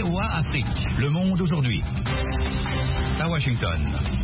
VOA Afrique. Le monde aujourd'hui. À Washington.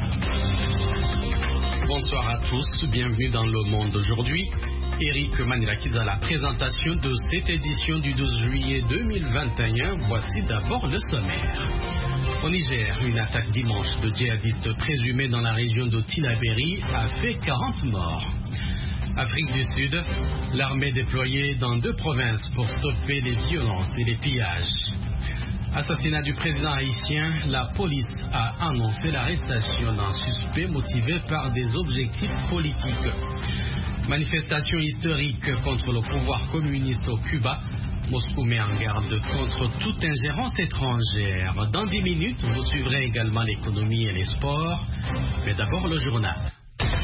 Bonsoir à tous, bienvenue dans Le Monde aujourd'hui. Eric Manilakis à la présentation de cette édition du 12 juillet 2021. Voici d'abord le sommaire. Au Niger, une attaque dimanche de djihadistes présumés dans la région de Tillabéri a fait 40 morts. Afrique du Sud, l'armée déployée dans 2 provinces pour stopper les violences et les pillages. Assassinat du président haïtien, la police a annoncé l'arrestation d'un suspect motivé par des objectifs politiques. Manifestation historique contre le pouvoir communiste au Cuba. Moscou met en garde contre toute ingérence étrangère. Dans 10 minutes, vous suivrez également l'économie et les sports. Mais d'abord le journal.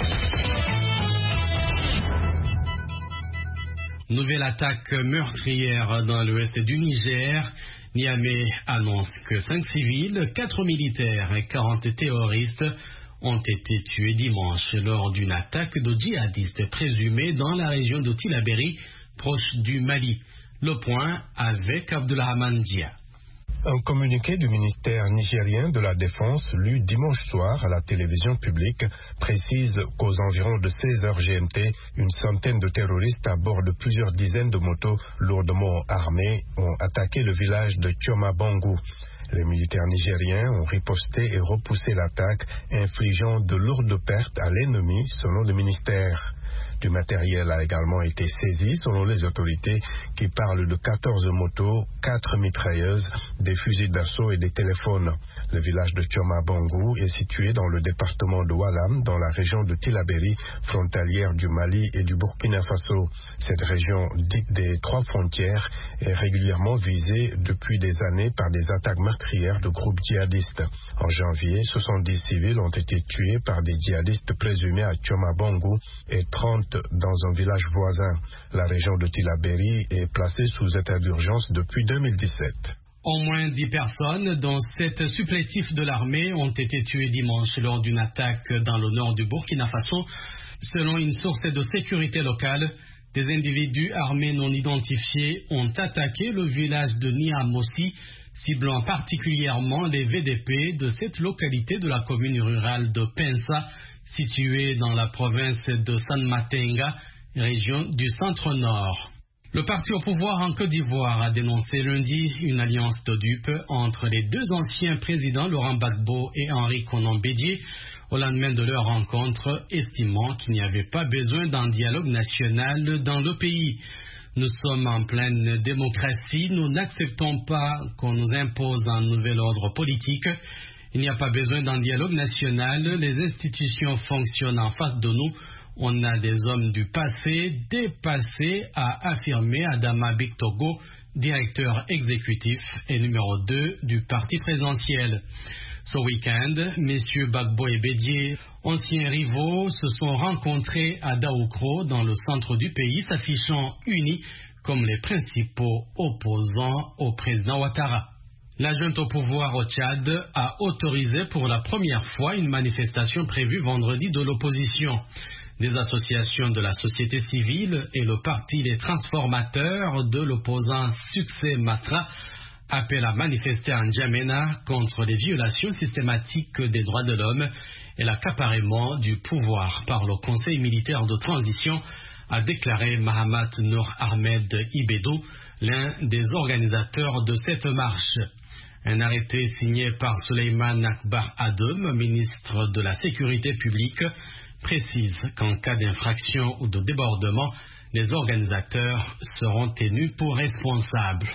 Nouvelle attaque meurtrière dans l'ouest du Niger. Niamey annonce que 5 civils, 4 militaires et 40 terroristes ont été tués dimanche lors d'une attaque de djihadistes présumés dans la région de Tillabéri, proche du Mali. Le point avec Abdulrahman Dia. Un communiqué du ministère nigérien de la Défense, lu dimanche soir à la télévision publique, précise qu'aux environs de 16h GMT, une centaine de terroristes à bord de plusieurs dizaines de motos lourdement armées ont attaqué le village de Tchoma-Bangou. Les militaires nigériens ont riposté et repoussé l'attaque, infligeant de lourdes pertes à l'ennemi, selon le ministère. Du matériel a également été saisi, selon les autorités, qui parlent de 14 motos, 4 mitrailleuses, des fusils d'assaut et des téléphones. Le village de Tchoma-Bangou est situé dans le département de Oualam, dans la région de Tillabéri, frontalière du Mali et du Burkina Faso. Cette région, dite des 3 frontières, est régulièrement visée depuis des années par des attaques meurtrières de groupes djihadistes. En janvier, 70 civils ont été tués par des djihadistes présumés à Tchoma-Bangou et 30 dans un village voisin. La région de Tillabéri est placée sous état d'urgence depuis 2017. Au moins 10 personnes, dont 7 supplétifs de l'armée, ont été tuées dimanche lors d'une attaque dans le nord du Burkina Faso. Selon une source de sécurité locale, des individus armés non identifiés ont attaqué le village de Niamossi, ciblant particulièrement les VDP de cette localité de la commune rurale de Pensa, située dans la province de San Matenga, région du centre-nord. Le parti au pouvoir en Côte d'Ivoire a dénoncé lundi une alliance de dupes entre les 2 anciens présidents Laurent Gbagbo et Henri Konan Bédié au lendemain de leur rencontre, estimant qu'il n'y avait pas besoin d'un dialogue national dans le pays. Nous sommes en pleine démocratie, nous n'acceptons pas qu'on nous impose un nouvel ordre politique. Il n'y a pas besoin d'un dialogue national, les institutions fonctionnent en face de nous. On a des hommes du passé dépassés, a affirmé Adama Bictogo, directeur exécutif et numéro 2 du parti présidentiel. Ce week-end, messieurs Gbagbo et Bédié, anciens rivaux, se sont rencontrés à Daoukro, dans le centre du pays, s'affichant unis comme les principaux opposants au président Ouattara. La junte au pouvoir au Tchad a autorisé pour la première fois une manifestation prévue vendredi de l'opposition. Des associations de la société civile et le parti Les Transformateurs de l'opposant Succès Matra appellent à manifester en N'Djamena contre les violations systématiques des droits de l'homme et l'accaparement du pouvoir par le Conseil militaire de transition, a déclaré Mahamat Nour Ahmed Ibedo, l'un des organisateurs de cette marche. Un arrêté signé par Suleiman Akbar Adem, ministre de la Sécurité publique, précise qu'en cas d'infraction ou de débordement, les organisateurs seront tenus pour responsables.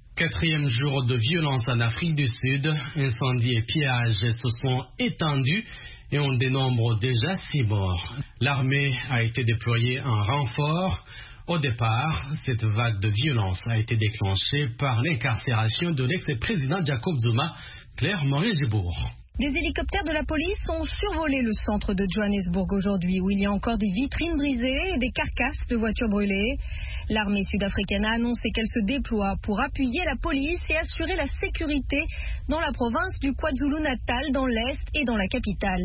4e jour de violence en Afrique du Sud, incendies et pillages se sont étendus et on dénombre déjà 6 morts. L'armée a été déployée en renfort. Au départ, cette vague de violence a été déclenchée par l'incarcération de l'ex-président Jacob Zuma, Claire Moret-Gibourg. Des hélicoptères de la police ont survolé le centre de Johannesburg aujourd'hui, où il y a encore des vitrines brisées et des carcasses de voitures brûlées. L'armée sud-africaine a annoncé qu'elle se déploie pour appuyer la police et assurer la sécurité dans la province du KwaZulu-Natal, dans l'Est et dans la capitale.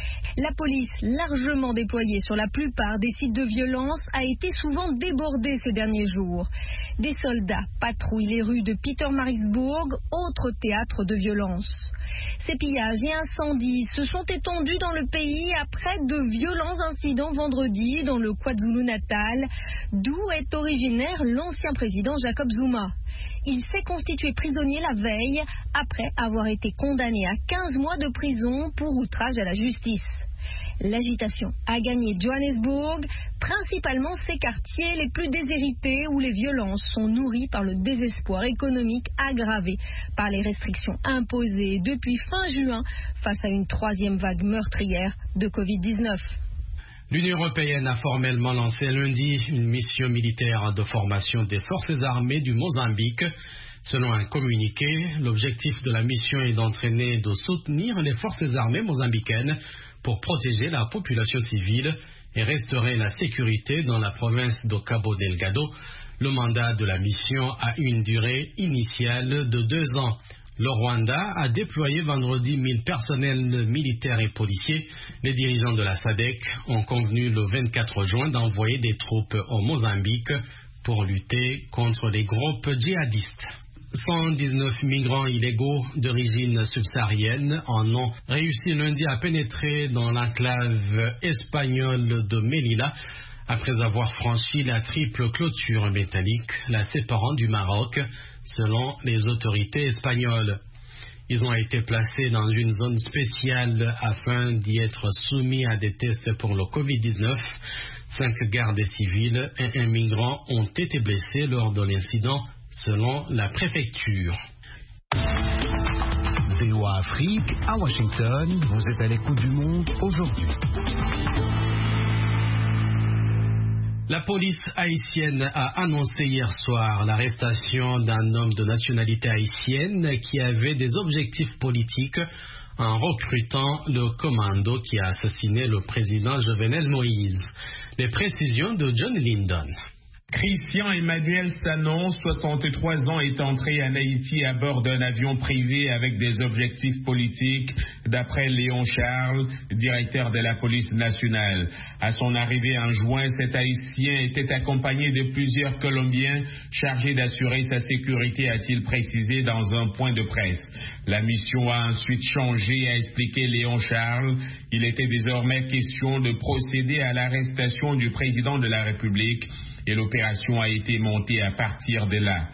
La police, largement déployée sur la plupart des sites de violence, a été souvent débordée ces derniers jours. Des soldats patrouillent les rues de Pietermaritzburg, autre théâtre de violence. Ces pillages et incendies se sont étendus dans le pays après de violents incidents vendredi dans le KwaZulu-Natal, d'où est originaire l'ancien président Jacob Zuma. Il s'est constitué prisonnier la veille après avoir été condamné à 15 mois de prison pour outrage à la justice. L'agitation a gagné Johannesburg, principalement ses quartiers les plus déshérités où les violences sont nourries par le désespoir économique aggravé par les restrictions imposées depuis fin juin face à une troisième vague meurtrière de Covid-19. L'Union européenne a formellement lancé lundi une mission militaire de formation des forces armées du Mozambique. Selon un communiqué, l'objectif de la mission est d'entraîner et de soutenir les forces armées mozambicaines pour protéger la population civile et restaurer la sécurité dans la province de Cabo Delgado. Le mandat de la mission a une durée initiale de 2 ans. Le Rwanda a déployé vendredi 1000 personnels militaires et policiers. Les dirigeants de la SADC ont convenu le 24 juin d'envoyer des troupes au Mozambique pour lutter contre les groupes djihadistes. 119 migrants illégaux d'origine subsaharienne en ont réussi lundi à pénétrer dans l'enclave espagnole de Melilla après avoir franchi la triple clôture métallique la séparant du Maroc, selon les autorités espagnoles. Ils ont été placés dans une zone spéciale afin d'y être soumis à des tests pour le Covid-19. 5 gardes civils et un migrant ont été blessés lors de l'incident, selon la préfecture. VOA Afrique, à Washington, vous êtes à l'écoute du monde aujourd'hui. La police haïtienne a annoncé hier soir l'arrestation d'un homme de nationalité haïtienne qui avait des objectifs politiques en recrutant le commando qui a assassiné le président Jovenel Moïse. Les précisions de John Lyndon. Christian Emmanuel Sanon, 63 ans, est entré en Haïti à bord d'un avion privé avec des objectifs politiques, d'après Léon Charles, directeur de la police nationale. À son arrivée en juin, cet Haïtien était accompagné de plusieurs Colombiens chargés d'assurer sa sécurité, a-t-il précisé dans un point de presse. La mission a ensuite changé, a expliqué Léon Charles. Il était désormais question de procéder à l'arrestation du président de la République. Et l'opération a été montée à partir de là.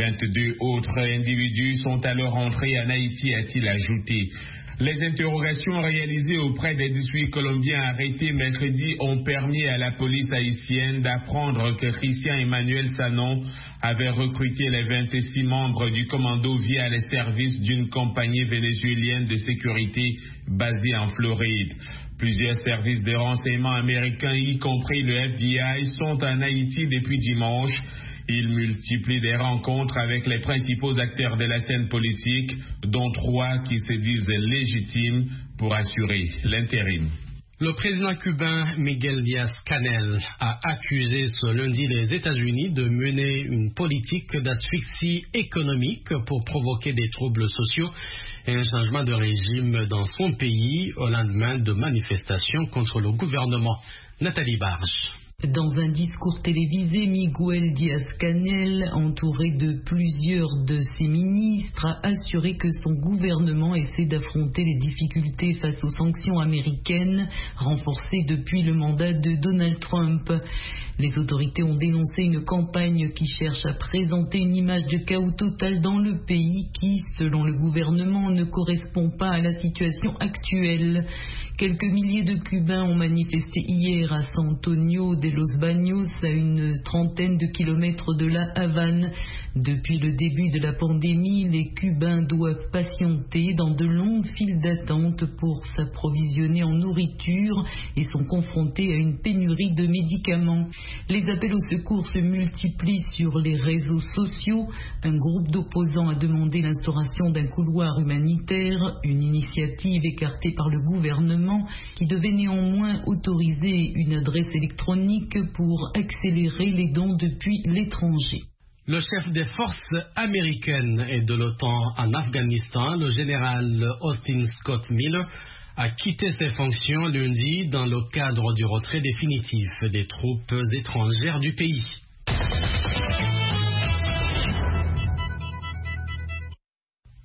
22 autres individus sont alors entrés en Haïti, a-t-il ajouté. Les interrogations réalisées auprès des 18 Colombiens arrêtés mercredi ont permis à la police haïtienne d'apprendre que Christian Emmanuel Sanon avait recruté les 26 membres du commando via les services d'une compagnie vénézuélienne de sécurité basée en Floride. Plusieurs services de renseignement américains, y compris le FBI, sont en Haïti depuis dimanche. Ils multiplient des rencontres avec les principaux acteurs de la scène politique, dont 3 qui se disent légitimes pour assurer l'intérim. Le président cubain Miguel Díaz-Canel a accusé ce lundi les États-Unis de mener une politique d'asphyxie économique pour provoquer des troubles sociaux et un changement de régime dans son pays au lendemain de manifestations contre le gouvernement. Nathalie Barge. Dans un discours télévisé, Miguel Díaz-Canel, entouré de plusieurs de ses ministres, a assuré que son gouvernement essaie d'affronter les difficultés face aux sanctions américaines renforcées depuis le mandat de Donald Trump. Les autorités ont dénoncé une campagne qui cherche à présenter une image de chaos total dans le pays qui, selon le gouvernement, ne correspond pas à la situation actuelle. Quelques milliers de Cubains ont manifesté hier à San Antonio de los Baños, à une trentaine de kilomètres de La Havane. Depuis le début de la pandémie, les Cubains doivent patienter dans de longues files d'attente pour s'approvisionner en nourriture et sont confrontés à une pénurie de médicaments. Les appels au secours se multiplient sur les réseaux sociaux. Un groupe d'opposants a demandé l'instauration d'un couloir humanitaire, une initiative écartée par le gouvernement qui devait néanmoins autoriser une adresse électronique pour accélérer les dons depuis l'étranger. Le chef des forces américaines et de l'OTAN en Afghanistan, le général Austin Scott Miller, a quitté ses fonctions lundi dans le cadre du retrait définitif des troupes étrangères du pays.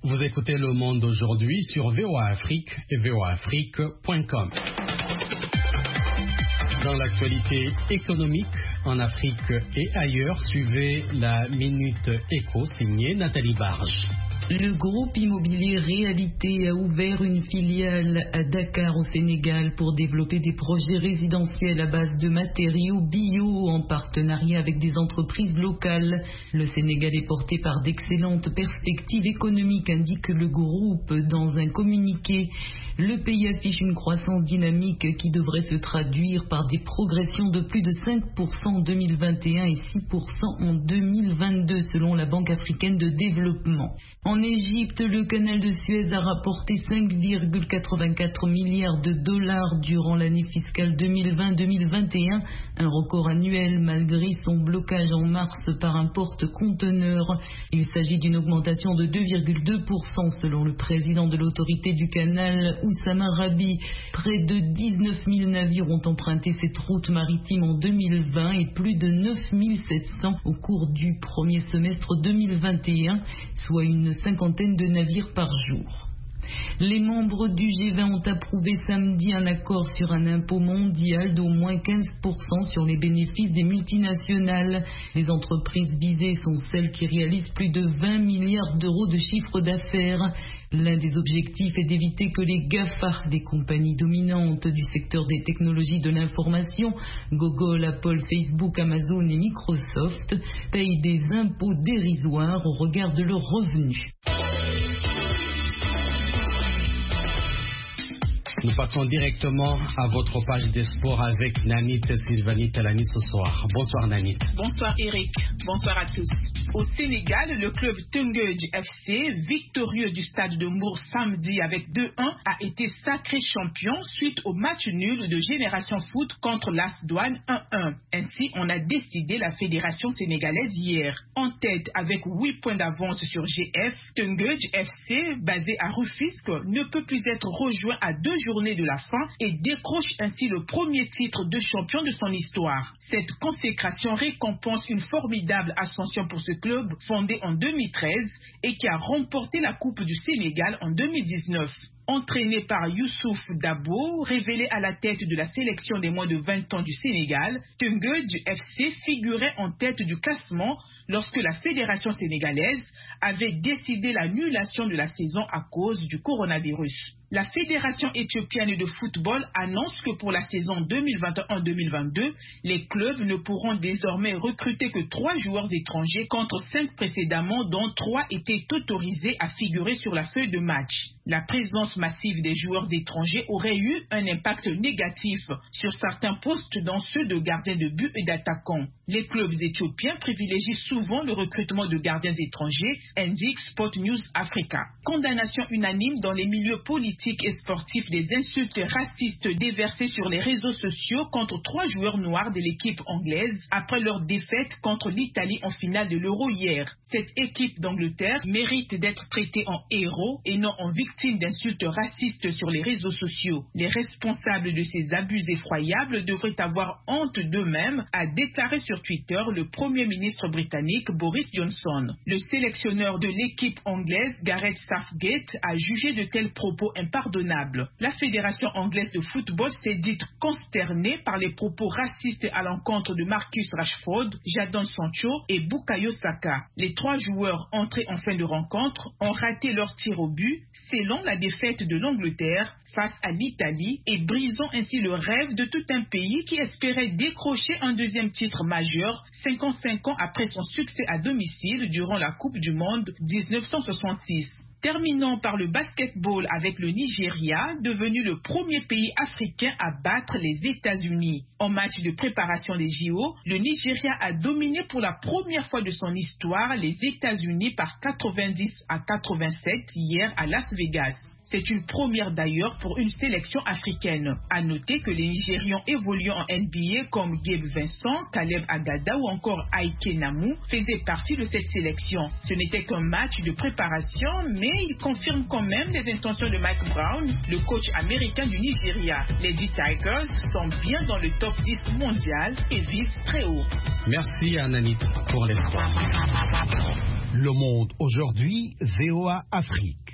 Vous écoutez Le Monde aujourd'hui sur VOA Afrique et voaafrique.com. Dans l'actualité économique, en Afrique et ailleurs, suivez la Minute Éco signée Nathalie Barge. Le groupe immobilier Réalité a ouvert une filiale à Dakar au Sénégal pour développer des projets résidentiels à base de matériaux bio en partenariat avec des entreprises locales. Le Sénégal est porté par d'excellentes perspectives économiques, indique le groupe dans un communiqué. Le pays affiche une croissance dynamique qui devrait se traduire par des progressions de plus de 5% en 2021 et 6% en 2022 selon la Banque africaine de développement. En Égypte, le canal de Suez a rapporté 5,84 milliards de dollars durant l'année fiscale 2020-2021, un record annuel malgré son blocage en mars par un porte-conteneur. Il s'agit d'une augmentation de 2,2% selon le président de l'autorité du canal, Oussama Rabi. Près de 19 000 navires ont emprunté cette route maritime en 2020 et plus de 9 700 au cours du premier semestre 2021, soit une cinquantaine de navires par jour. Les membres du G20 ont approuvé samedi un accord sur un impôt mondial d'au moins 15% sur les bénéfices des multinationales. Les entreprises visées sont celles qui réalisent plus de 20 milliards d'euros de chiffre d'affaires. L'un des objectifs est d'éviter que les GAFA, les compagnies dominantes du secteur des technologies de l'information, Google, Apple, Facebook, Amazon et Microsoft, payent des impôts dérisoires au regard de leurs revenus. Nous passons directement à votre page des sports avec Nanit Sylvanie Talani ce soir. Bonsoir Nanit. Bonsoir Eric, bonsoir à tous. Au Sénégal, le club Teungueth FC, victorieux du stade de Mbour samedi avec 2-1, a été sacré champion suite au match nul de Génération Foot contre l'AS Douanes 1-1. Ainsi, on a décidé la fédération sénégalaise hier. En tête avec 8 points d'avance sur GF, Teungueth FC, basé à Rufisque, ne peut plus être rejoint à 2 journées de la fin et décroche ainsi le premier titre de champion de son histoire. Cette consécration récompense une formidable ascension pour ce club fondé en 2013 et qui a remporté la Coupe du Sénégal en 2019. Entraîné par Youssouf Dabo, révélé à la tête de la sélection des moins de 20 ans du Sénégal, Teungueth FC figurait en tête du classement lorsque la fédération sénégalaise avait décidé l'annulation de la saison à cause du coronavirus. La fédération éthiopienne de football annonce que pour la saison 2021-2022, les clubs ne pourront désormais recruter que 3 joueurs étrangers contre 5 précédemment, dont 3 étaient autorisés à figurer sur la feuille de match. La présence massive des joueurs étrangers aurait eu un impact négatif sur certains postes, dont ceux de gardiens de but et d'attaquants. Les clubs éthiopiens privilégient souvent le recrutement de gardiens étrangers, indique Sport News Africa. Condamnation unanime dans les milieux politiques et sportifs des insultes racistes déversées sur les réseaux sociaux contre 3 joueurs noirs de l'équipe anglaise après leur défaite contre l'Italie en finale de l'Euro hier. Cette équipe d'Angleterre mérite d'être traitée en héros et non en victime d'insultes racistes sur les réseaux sociaux. Les responsables de ces abus effroyables devraient avoir honte d'eux-mêmes, a déclaré sur Twitter le Premier ministre britannique Boris Johnson. Le sélectionneur de l'équipe anglaise Gareth Southgate a jugé de tels propos impardonnables. La fédération anglaise de football s'est dite consternée par les propos racistes à l'encontre de Marcus Rashford, Jadon Sancho et Bukayo Saka. Les 3 joueurs entrés en fin de rencontre ont raté leur tir au but, selon la défaite de l'Angleterre face à l'Italie, et brisant ainsi le rêve de tout un pays qui espérait décrocher un deuxième titre majeur 55 ans après son succès à domicile durant la Coupe du Monde 1966. Terminons par le basketball avec le Nigeria, devenu le premier pays africain à battre les États-Unis. En match de préparation des JO, le Nigeria a dominé pour la première fois de son histoire les États-Unis par 90-87 hier à Las Vegas. C'est une première d'ailleurs pour une sélection africaine. À noter que les Nigérians évoluant en NBA comme Gabe Vincent, Caleb Agada ou encore Aike Namu faisaient partie de cette sélection. Ce n'était qu'un match de préparation, mais il confirme quand même les intentions de Mike Brown, le coach américain du Nigeria. Les Tigers sont bien dans le top 10 mondial et visent très haut. Merci à Nanit pour l'espoir. Le Monde aujourd'hui, VOA Afrique.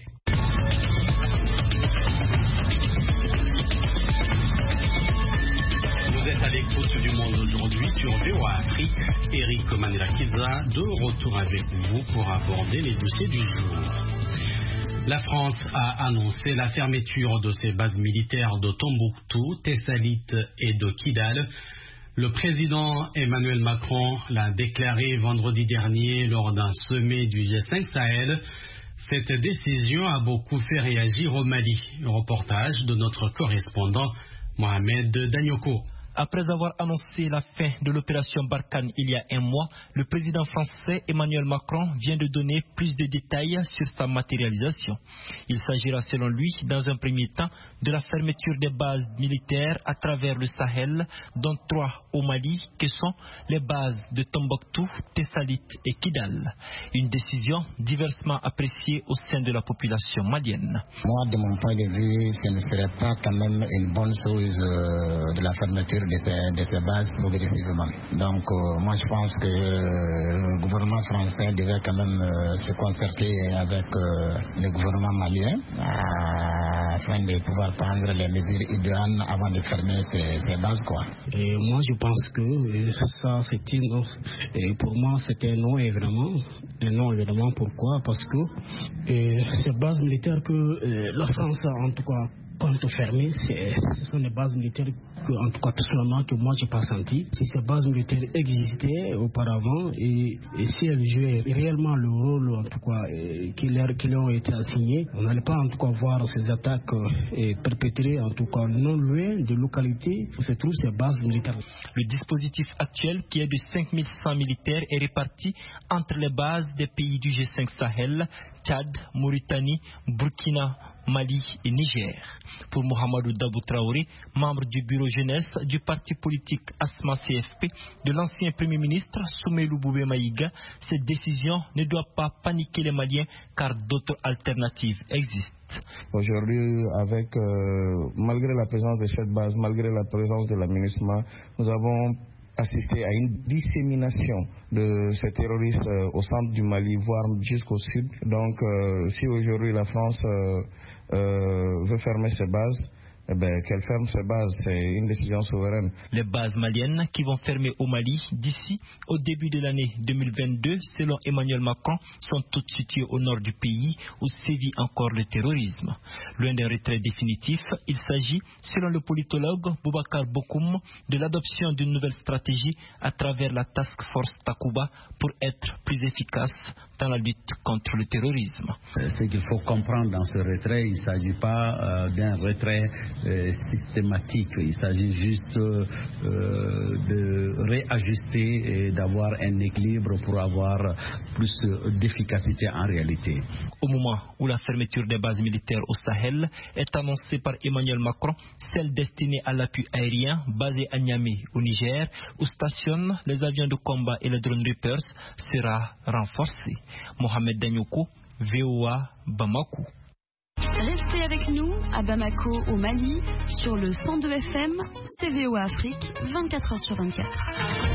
Vous êtes à l'écoute du Monde aujourd'hui sur VOA Afrique. Eric Manirakiza, de retour avec vous pour aborder les dossiers du jour. La France a annoncé la fermeture de ses bases militaires de Tombouctou, Tessalit et de Kidal. Le président Emmanuel Macron l'a déclaré vendredi dernier lors d'un sommet du G5 Sahel. Cette décision a beaucoup fait réagir au Mali. Reportage de notre correspondant Mohamed Danyoko. Après avoir annoncé la fin de l'opération Barkhane il y a un mois, le président français Emmanuel Macron vient de donner plus de détails sur sa matérialisation. Il s'agira selon lui, dans un premier temps, de la fermeture des bases militaires à travers le Sahel, dont 3 au Mali, que sont les bases de Tombouctou, Tessalit et Kidal. Une décision diversement appréciée au sein de la population malienne. Moi, de mon point de vue, ce ne serait pas quand même une bonne chose de la fermeture de ces bases progressivement. Donc moi je pense que le gouvernement français devait quand même se concerter avec le gouvernement malien afin de pouvoir prendre les mesures idoines avant de fermer ces bases, quoi. Et moi je pense que ça c'est un non. Et pour moi c'est un non évidemment. Pourquoi? Parce que ces bases militaires que la France a en tout cas compte fermer, ce sont les bases militaires que, en tout cas personnellement, que moi j'ai pas senti. Si ces bases militaires existaient auparavant et si elles jouaient réellement le rôle en tout cas qui leur ont été assignés, on n'allait pas en tout cas voir ces attaques perpétrées en tout cas non loin de localités où se trouvent ces bases militaires. Le dispositif actuel qui est de 5100 militaires est réparti entre les bases des pays du G5 Sahel, Tchad, Mauritanie, Burkina, Mali et Niger. Pour Mohamedou Dabou Traoré, membre du bureau jeunesse du parti politique ASMA CFP, de l'ancien premier ministre Soumeilou Boubé Maïga, cette décision ne doit pas paniquer les Maliens car d'autres alternatives existent. Aujourd'hui, malgré la présence de cette base, malgré la présence de la MINUSMA, nous avons assisté à une dissémination de ces terroristes au centre du Mali, voire jusqu'au sud. Donc, si aujourd'hui la France veut fermer ses bases, qu'elle ferme ses bases, c'est une décision souveraine. Les bases maliennes qui vont fermer au Mali d'ici au début de l'année 2022, selon Emmanuel Macron, sont toutes situées au nord du pays où sévit encore le terrorisme. Loin d'un retrait définitif, il s'agit, selon le politologue Boubacar Bokoum, de l'adoption d'une nouvelle stratégie à travers la Task Force Takuba pour être plus efficace dans la lutte contre le terrorisme. Ce qu'il faut comprendre dans ce retrait, il ne s'agit pas d'un retrait systématique, il s'agit juste de réajuster et d'avoir un équilibre pour avoir plus d'efficacité en réalité. Au moment où la fermeture des bases militaires au Sahel est annoncée par Emmanuel Macron, celle destinée à l'appui aérien basée à Niamey au Niger, où stationnent les avions de combat et les drone Reapers, sera renforcée. Mohamed Danyoko, VOA, Bamako. Restez avec nous à Bamako au Mali sur le 102 FM, c'est VOA Afrique, 24h sur 24.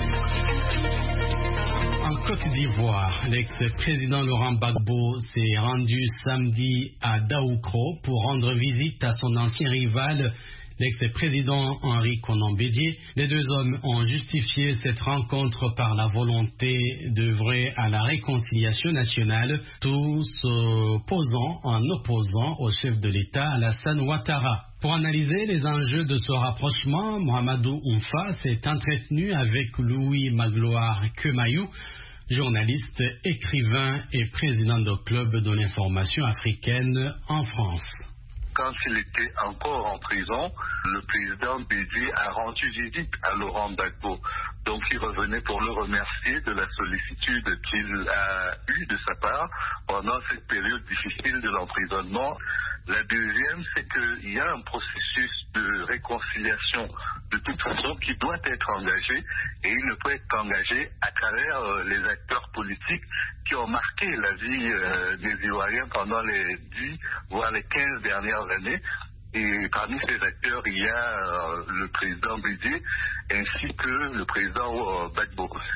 En Côte d'Ivoire, l'ex-président Laurent Gbagbo s'est rendu samedi à Daoukro pour rendre visite à son ancien rival, l'ex-président Henri Konan Bédié. Les deux hommes ont justifié cette rencontre par la volonté d'œuvrer à la réconciliation nationale, tout se posant en opposant au chef de l'État Alassane Ouattara. Pour analyser les enjeux de ce rapprochement, Mohamedou Oumfa s'est entretenu avec Louis Magloire Kemayou, journaliste, écrivain et président du club de l'information africaine en France. Quand il était encore en prison, le président Bédié a rendu visite à Laurent Gbagbo. Donc il revenait pour le remercier de la sollicitude qu'il a eue de sa part pendant cette période difficile de l'emprisonnement. La deuxième, c'est qu'il y a un processus de réconciliation de toute façon qui doit être engagé et il ne peut être engagé à travers les acteurs politiques qui ont marqué la vie des Ivoiriens pendant les 10 voire les 15 dernières années. Et parmi ces acteurs, il y a le président Bédié ainsi que le président Gbagbo.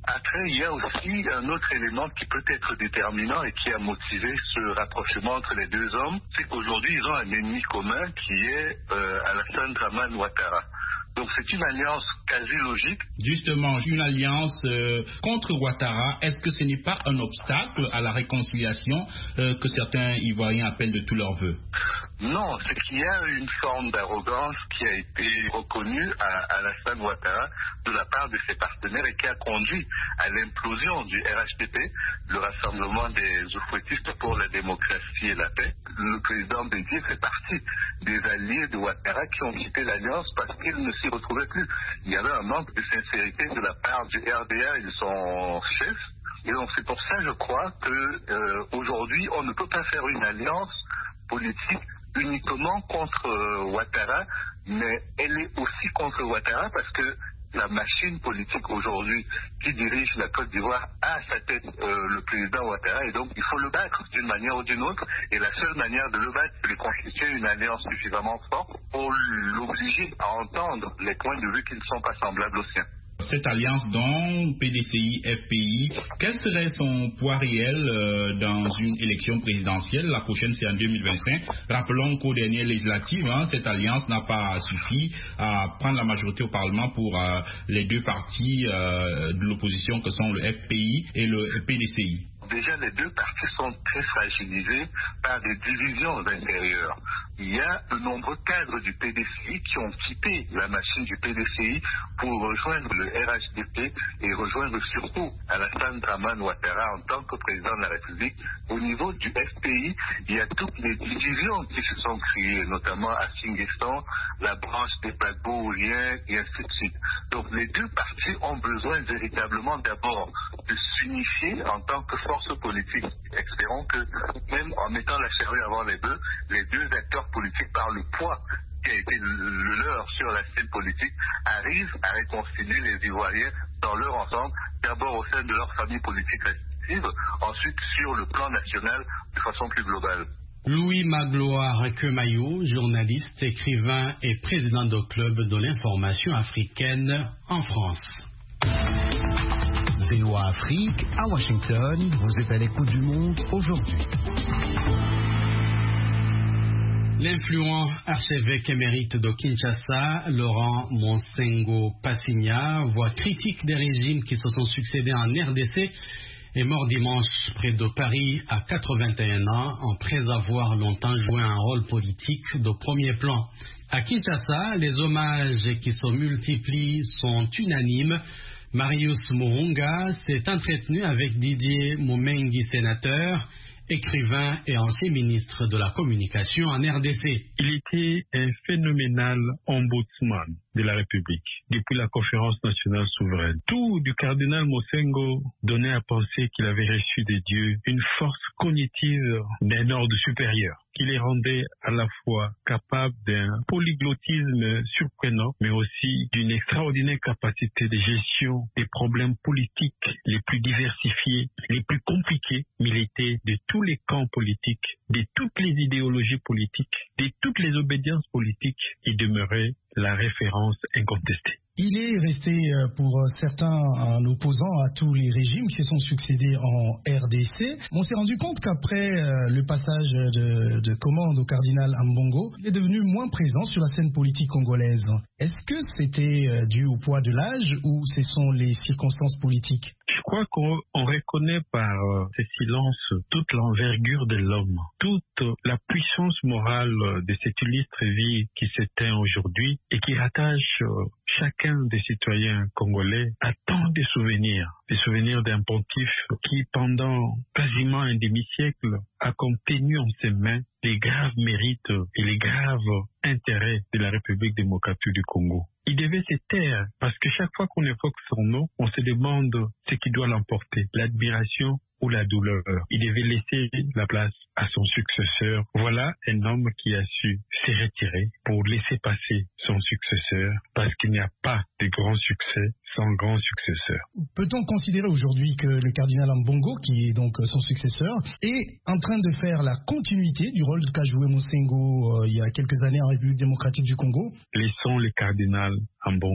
Après, il y a aussi un autre élément qui peut être déterminant et qui a motivé ce rapprochement entre les deux hommes, c'est qu'aujourd'hui, ils ont un ennemi commun qui est Alassane Dramane Ouattara. Donc c'est une alliance quasi logique. Justement, une alliance contre Ouattara, est-ce que ce n'est pas un obstacle à la réconciliation que certains Ivoiriens appellent de tous leurs vœux? Non, c'est qu'il y a une forme d'arrogance qui a été reconnue à Alassane Ouattara de la part de ses partenaires et qui a conduit à l'implosion du RHDP, le Rassemblement des Oufouettistes pour la démocratie et la paix. Le président Bédié fait partie des alliés de Ouattara qui ont quitté l'alliance parce qu'ils ne s'y retrouvaient plus. Il y avait un manque de sincérité de la part du RDA et de son chef. Et donc c'est pour ça, je crois, que aujourd'hui, on ne peut pas faire une alliance politique uniquement contre Ouattara, mais elle est aussi contre Ouattara parce que la machine politique aujourd'hui qui dirige la Côte d'Ivoire a à sa tête le président Ouattara, et donc il faut le battre d'une manière ou d'une autre, et la seule manière de le battre, c'est de constituer une alliance suffisamment forte pour l'obliger à entendre les points de vue qui ne sont pas semblables aux siens. Cette alliance dont PDCI, FPI, quel serait son poids réel dans une élection présidentielle? La prochaine, c'est en 2025. Rappelons qu'aux dernières législatives, cette alliance n'a pas suffi à prendre la majorité au Parlement pour les deux partis de l'opposition que sont le FPI et le PDCI. Déjà, les deux partis sont très fragilisés par des divisions intérieures. Il y a de nombreux cadres du PDCI qui ont quitté la machine du PDCI pour rejoindre le RHDP et rejoindre surtout Alassane Dramane Ouattara en tant que président de la République. Au niveau du FPI, il y a toutes les divisions qui se sont créées, notamment à Singestan, la branche des Gbagbo-Ouliens et ainsi de suite. Donc les deux partis ont besoin véritablement d'abord de s'unifier en tant que force politique. Espérons que même en mettant la charrue avant les bœufs, les deux acteurs politiques, par le poids qui a été le leur sur la scène politique, arrivent à réconcilier les Ivoiriens dans leur ensemble, d'abord au sein de leur famille politique respective, ensuite sur le plan national de façon plus globale. Louis Magloire Kemayou, journaliste, écrivain et président du club de l'information africaine en France. VOA Afrique, à Washington, vous êtes à l'écoute du monde aujourd'hui. L'influent archevêque émérite de Kinshasa, Laurent Monsengo Passigna, voix critique des régimes qui se sont succédés en RDC, est mort dimanche près de Paris à 81 ans, après avoir longtemps joué un rôle politique de premier plan. À Kinshasa, les hommages qui se multiplient sont unanimes. Marius Muhunga s'est entretenu avec Didier Mumengi, sénateur, écrivain et ancien ministre de la Communication en RDC. Il était un phénoménal ombudsman de la République depuis la conférence nationale souveraine. Tout du cardinal Monsengo donnait à penser qu'il avait reçu de Dieu une force cognitive d'un ordre supérieur, qui les rendait à la fois capables d'un polyglottisme surprenant, mais aussi d'une extraordinaire capacité de gestion des problèmes politiques les plus diversifiés, les plus compliqués, milités de tous les camps politiques, de toutes les idéologies politiques, de toutes les obédiences politiques, qui demeurait la référence incontestée. Il est resté pour certains un opposant à tous les régimes qui se sont succédés en RDC. On s'est rendu compte qu'après le passage de commande au cardinal Ambongo, il est devenu moins présent sur la scène politique congolaise. Est-ce que c'était dû au poids de l'âge ou ce sont les circonstances politiques? Je crois qu'on reconnaît par ces silences toute l'envergure de l'homme, toute la puissance morale de cette illustre vie qui s'éteint aujourd'hui et qui rattache chacun des citoyens congolais à tant de souvenirs. Des souvenirs d'un pontife qui, pendant quasiment un demi-siècle, a contenu en ses mains les graves mérites et les graves intérêts de la République démocratique du Congo. Il devait se taire parce que chaque fois qu'on évoque son nom, on se demande ce qui doit l'emporter, l'admiration ou la douleur. Il devait laisser la place à son successeur. Voilà un homme qui a su se retirer pour laisser passer son successeur parce qu'il n'y a pas de grand succès sans grand successeur. Peut-on considérer aujourd'hui que le cardinal Ambongo, qui est donc son successeur, est en train de faire la continuité du rôle qu'a joué Monsengo il y a quelques années en République démocratique du Congo? Laissons le cardinal Ambongo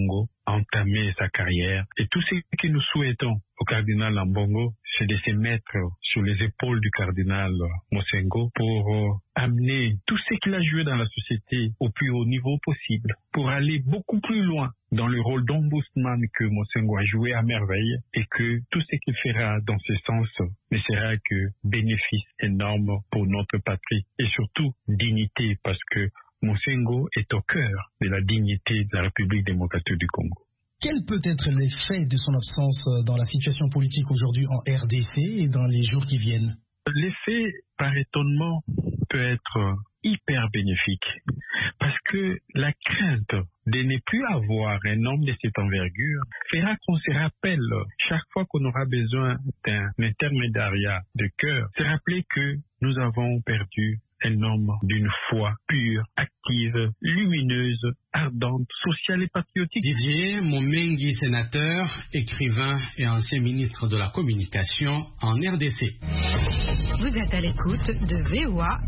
entamer sa carrière. Et tout ce que nous souhaitons au cardinal Ambongo, c'est de se mettre sur les épaules du cardinal Mosengo pour amener tout ce qu'il a joué dans la société au plus haut niveau possible, pour aller beaucoup plus loin dans le rôle d'ombudsman que Mosengo a joué à merveille, et que tout ce qu'il fera dans ce sens ne sera que bénéfice énorme pour notre patrie et surtout dignité, parce que Mosengo est au cœur de la dignité de la République démocratique du Congo. Quel peut être l'effet de son absence dans la situation politique aujourd'hui en RDC et dans les jours qui viennent? L'effet, par étonnement, peut être hyper bénéfique, parce que la crainte de ne plus avoir un homme de cette envergure fera qu'on se rappelle, chaque fois qu'on aura besoin d'un intermédiaire de cœur, se rappeler que nous avons perdu un homme d'une foi pure, active, lumineuse, ardente, sociale et patriotique. Didier Momengi, sénateur, écrivain et ancien ministre de la Communication en RDC. Vous êtes à l'écoute de VOA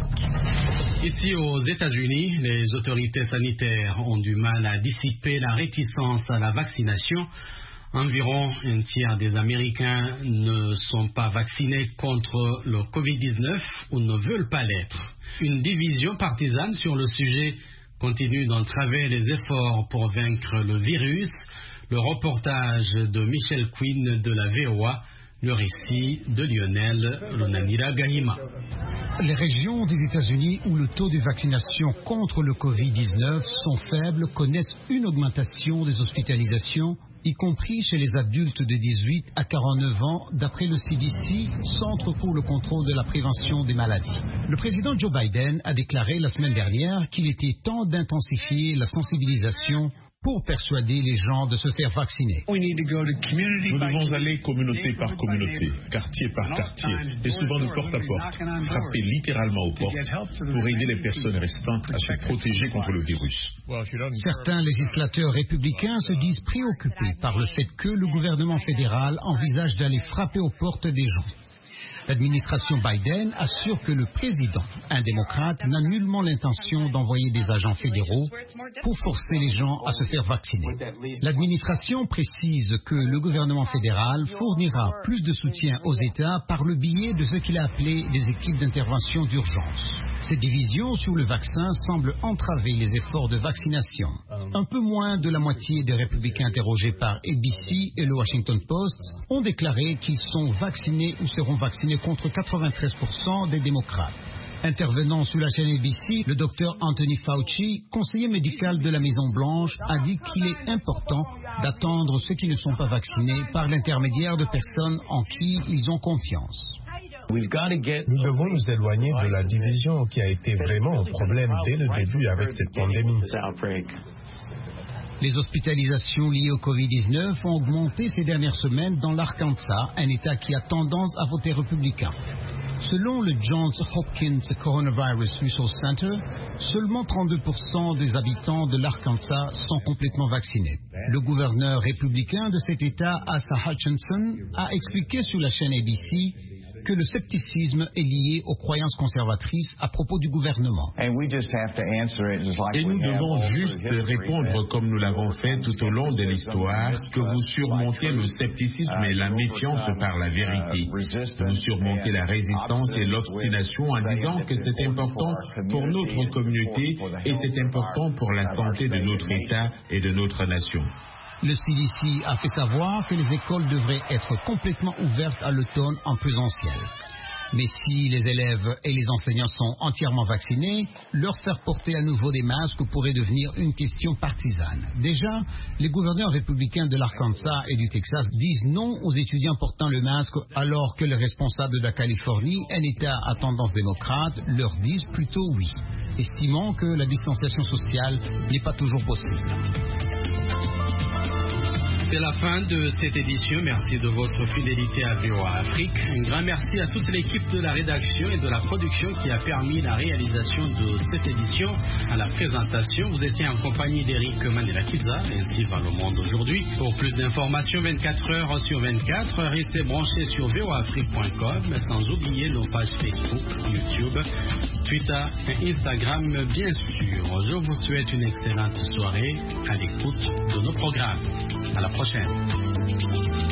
Afrique. Ici aux États-Unis, les autorités sanitaires ont du mal à dissiper la réticence à la vaccination. Environ un tiers des Américains ne sont pas vaccinés contre le Covid-19 ou ne veulent pas l'être. Une division partisane sur le sujet continue d'entraver les efforts pour vaincre le virus. Le reportage de Michel Quinn de la VOA, le récit de Lionel Lonanira Gahima. Les régions des États-Unis où le taux de vaccination contre le Covid-19 sont faibles connaissent une augmentation des hospitalisations, y compris chez les adultes de 18 à 49 ans, d'après le CDC, Centre pour le contrôle de la prévention des maladies. Le président Joe Biden a déclaré la semaine dernière qu'il était temps d'intensifier la sensibilisation pour persuader les gens de se faire vacciner. Nous devons aller communauté par communauté, quartier par quartier, et souvent de porte à porte, frapper littéralement aux portes pour aider les personnes restantes à se protéger contre le virus. Certains législateurs républicains se disent préoccupés par le fait que le gouvernement fédéral envisage d'aller frapper aux portes des gens. L'administration Biden assure que le président, un démocrate, n'a nullement l'intention d'envoyer des agents fédéraux pour forcer les gens à se faire vacciner. L'administration précise que le gouvernement fédéral fournira plus de soutien aux États par le biais de ce qu'il a appelé des équipes d'intervention d'urgence. Cette division sur le vaccin semble entraver les efforts de vaccination. Un peu moins de la moitié des républicains interrogés par ABC et le Washington Post ont déclaré qu'ils sont vaccinés ou seront vaccinés contre 93% des démocrates. Intervenant sur la chaîne ABC, le docteur Anthony Fauci, conseiller médical de la Maison-Blanche, a dit qu'il est important d'attendre ceux qui ne sont pas vaccinés par l'intermédiaire de personnes en qui ils ont confiance. Nous devons nous éloigner de la division qui a été vraiment un problème dès le début avec cette pandémie. Les hospitalisations liées au Covid-19 ont augmenté ces dernières semaines dans l'Arkansas, un État qui a tendance à voter républicain. Selon le Johns Hopkins Coronavirus Resource Center, seulement 32% des habitants de l'Arkansas sont complètement vaccinés. Le gouverneur républicain de cet État, Asa Hutchinson, a expliqué sur la chaîne ABC que le scepticisme est lié aux croyances conservatrices à propos du gouvernement. Et nous devons juste répondre comme nous l'avons fait tout au long de l'histoire, que vous surmontez le scepticisme et la méfiance par la vérité. Vous surmontez la résistance et l'obstination en disant que c'est important pour notre communauté et c'est important pour la santé de notre État et de notre nation. Le CDC a fait savoir que les écoles devraient être complètement ouvertes à l'automne en présentiel. Mais si les élèves et les enseignants sont entièrement vaccinés, leur faire porter à nouveau des masques pourrait devenir une question partisane. Déjà, les gouverneurs républicains de l'Arkansas et du Texas disent non aux étudiants portant le masque, alors que les responsables de la Californie, un État à tendance démocrate, leur disent plutôt oui, estimant que la distanciation sociale n'est pas toujours possible. C'est la fin de cette édition. Merci de votre fidélité à VOA Afrique. Un grand merci à toute l'équipe de la rédaction et de la production qui a permis la réalisation de cette édition. À la présentation, vous étiez en compagnie d'Eric Manela-Kiza, ainsi va le monde aujourd'hui. Pour plus d'informations 24 heures sur 24, restez branchés sur voafrique.com, sans oublier nos pages Facebook, YouTube, Twitter et Instagram, bien sûr. Je vous souhaite une excellente soirée à l'écoute de nos programmes. À la prochaine.